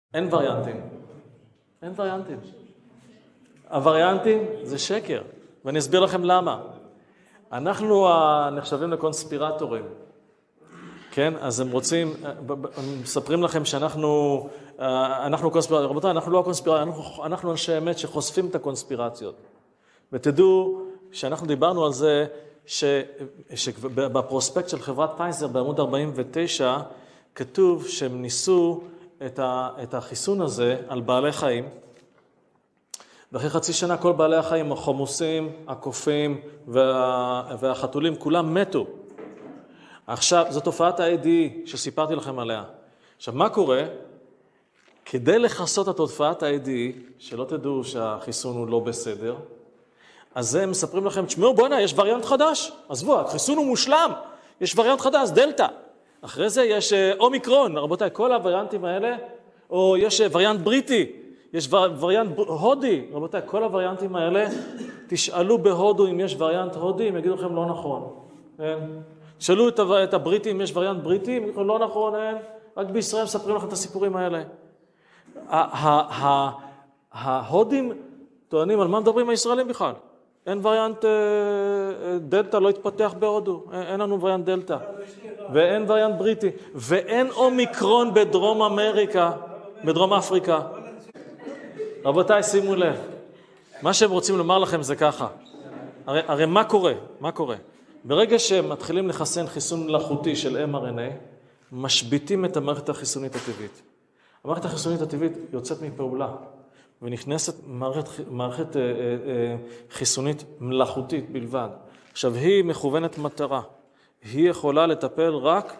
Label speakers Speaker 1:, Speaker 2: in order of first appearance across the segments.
Speaker 1: אין וריאנטים. אין וריאנטים. הווריאנטים זה שקר, ואני אסביר לכם למה. אנחנו נחשבים לקונספירטורים. כן? אז הם רוצים, הם מספרים לכם שאנחנו קונספירטורים. רבותיי, אנחנו לא הקונספירטורים, אנחנו אנשי אמת שחושפים את הקונספירציות. ותדעו שאנחנו דיברנו על זה שבפרוספקט של חברת פייזר בעמוד 49 כתוב שהם ניסו את החיסון הזה על בעלי חיים, ואחרי חצי שנה כל בעלי החיים, החומוסים, הקופים והחתולים, כולם מתו. עכשיו, זו תופעת ה-ADE שסיפרתי לכם עליה. עכשיו, מה קורה? כדי לחסות את תופעת ה-ADE, שלא תדעו שהחיסון הוא לא בסדר, אז הם מספרים לכם, תשמעו, בוא'נה, יש וריאנט חדש. עזבו, החיסון הוא מושלם. יש וריאנט חדש, דלטה. אחרי זה יש אומיקרון. רבותיי, כל הווריאנטים האלה, או יש וריאנט בריטי, יש וריאנט הודי. רבותיי, כל הווריאנטים האלה, תשאלו בהודו אם יש וריאנט הודי, הם יגידו לכם לא נכון. תשאלו את הבריטים אם יש וריאנט בריטי, הם יגידו לא נכון, רק בישראל מספרים לכם את הסיפורים האלה. ההודים טוענים, על מה מדברים הישראלים בכלל? אין וריאנט דלטה, לא התפתח בהודו, אין לנו וריאנט דלטה, ואין וריאנט בריטי, ואין אומיקרון בדרום אמריקה, בדרום אפריקה. רבותיי, שימו לב, מה שהם רוצים לומר לכם זה ככה, הרי מה קורה? מה קורה? ברגע שהם מתחילים לחסן חיסון מלאכותי של mRNA, משביטים את המערכת החיסונית הטבעית. המערכת החיסונית הטבעית יוצאת מפעולה, ונכנסת מערכת חיסונית מלאכותית בלבד. עכשיו, היא מכוונת מטרה. היא יכולה לטפל רק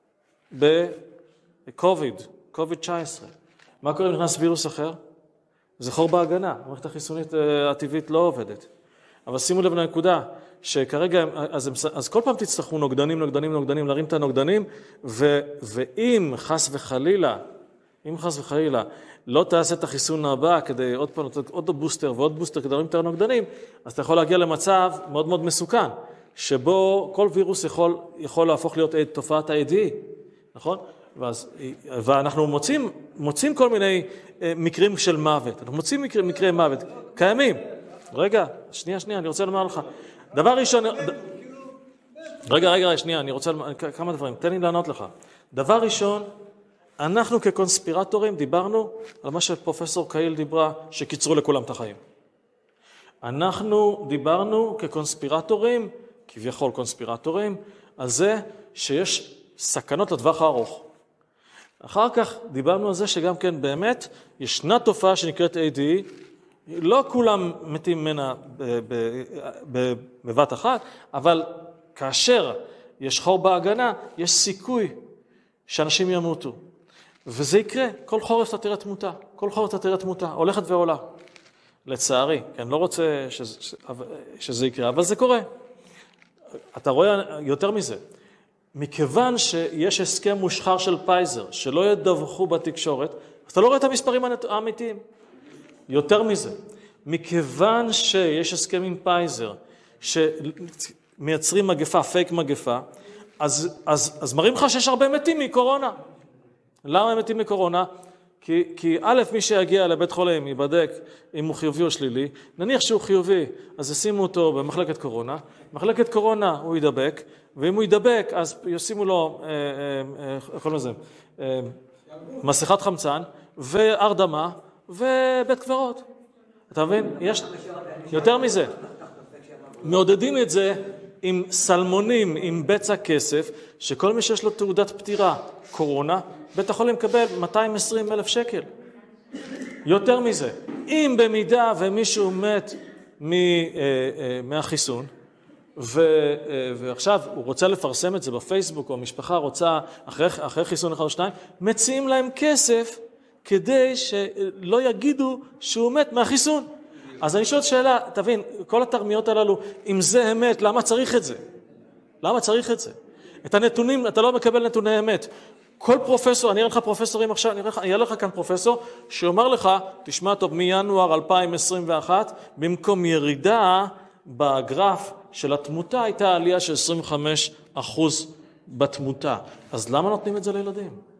Speaker 1: ב-COVID-19. מה קורה אם נכנס וירוס אחר? זה חור בהגנה. המערכת החיסונית הטבעית לא עובדת. אבל שימו לב לנקודה, שכרגע, אז כל פעם תצטרכו נוגדנים, להרים את הנוגדנים, ואם חס וחלילה, לא תעשה את החיסון הבא כדי עוד פעם לתת עוד בוסטר ועוד בוסטר כדי להרים את הנוגדנים, אז אתה יכול להגיע למצב מאוד מאוד מסוכן, שבו כל וירוס יכול להפוך להיות תופעת ה-ADE, נכון? ואנחנו מוצאים כל מיני מקרים של מוות, אנחנו מוצאים מקרי מוות, קיימים. רגע, שנייה, אני רוצה לומר לך. דבר ראשון, רגע, שנייה, אני רוצה כמה דברים, תן לי לענות לך. דבר ראשון, אנחנו כקונספירטורים דיברנו על מה שפרופסור קהיל דיברה, שקיצרו לכולם את החיים. אנחנו דיברנו כקונספירטורים, כביכול קונספירטורים, על זה שיש סכנות לטווח הארוך. אחר כך דיברנו על זה שגם כן באמת ישנה תופעה שנקראת ADE, לא כולם מתים ממנה בבת אחת, אבל כאשר יש חור בהגנה, יש סיכוי שאנשים ימותו. וזה יקרה, כל חורף אתה תראה תמותה, הולכת ועולה. לצערי, כי אני לא רוצה שזה יקרה, אבל זה קורה. אתה רואה יותר מזה. מכיוון שיש הסכם מושחר של פייזר, שלא ידווחו בתקשורת, אז אתה לא רואה את המספרים האמיתיים. יותר מזה, מכיוון שיש הסכם עם פייזר, שמייצרים מגפה, פייק מגפה, אז מראים לך שיש הרבה מתים מקורונה. למה הם מתים מקורונה? כי א', מי שיגיע לבית חולים ייבדק אם הוא חיובי או שלילי, נניח שהוא חיובי, אז ישימו אותו במחלקת קורונה, מחלקת קורונה הוא ידבק, ואם הוא ידבק, אז ישימו לו, מסכת חמצן, והרדמה, ובית קברות. אתה מבין? יש יותר מזה. מעודדים את זה עם סלמונים, עם בצע כסף, שכל מי שיש לו תעודת פטירה, קורונה, בית החולים מקבל 220,000 שקל. יותר מזה. אם במידה ומישהו מת מהחיסון, ועכשיו הוא רוצה לפרסם את זה בפייסבוק, או המשפחה רוצה, אחרי חיסון אחד או שניים, מציעים להם כסף, כדי שלא יגידו שהוא מת מהחיסון. אז אני שואל שאלה, תבין, כל התרמיות הללו, אם זה אמת, למה צריך את זה? למה צריך את זה? את הנתונים, אתה לא מקבל נתוני אמת. כל פרופסור, אני אראה לך פרופסורים עכשיו, אני אראה לך כאן פרופסור, שאומר לך, תשמע טוב, מינואר 2021, במקום ירידה בגרף של התמותה, הייתה עלייה של 25% בתמותה. אז למה נותנים את זה לילדים?